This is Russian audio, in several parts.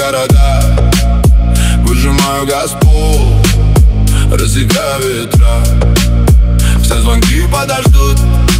города, выжимаю газ пол, рассекаю ветра. Все звонки подождут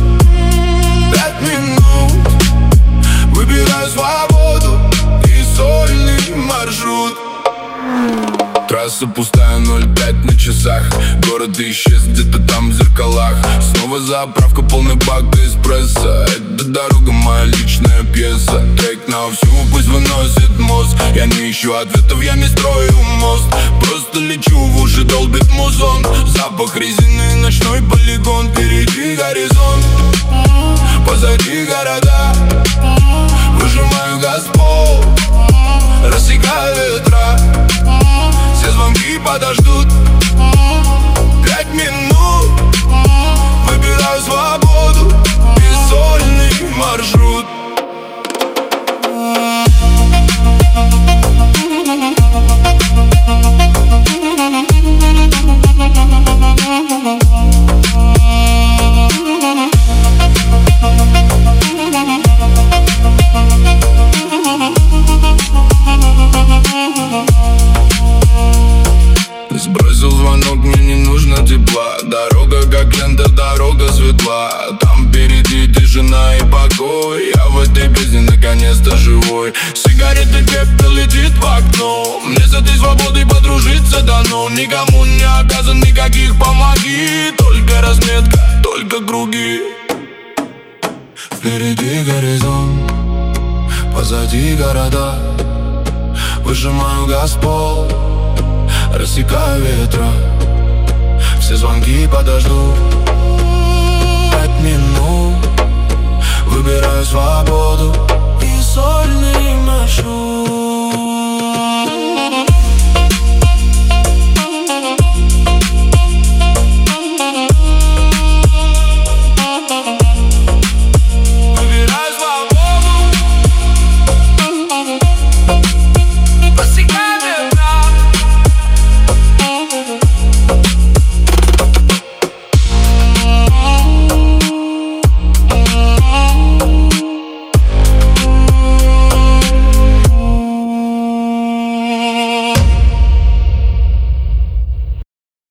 5 минут. Выбираю свободу и сольный маршрут. Трасса пустая, 0,5 на часах. Город исчез где-то там в зеркалах. Снова заправка, полный бак эспрессо. Эта дорога моя личная пьеса. Трек на всю, пусть выносит мозг. Я не ищу ответов, я не строю мост. Просто лечу, в уши долбит музон. Запах резины, ночной полигон. Впереди горизонт, позади города, выжимаю газ в пол, рассекаю ветра. Все звонки подождут 5 минут. Выбираю свободу и сольный маршрут. Сбросил звонок, мне не нужно тепла. Дорога как лента, дорога светла. Там впереди тишина и покой. Я в этой песне наконец-то живой. Сигареты, пепел летит в окно. Мне с этой свободой подружиться дано. Никому не обязан никаких помоги. Только разметка, только круги. Впереди горизонт, позади города, выжимаю газ в пол, рассекаю ветра. Все звонки подождут 5 минут. Выбираю свободу и сольный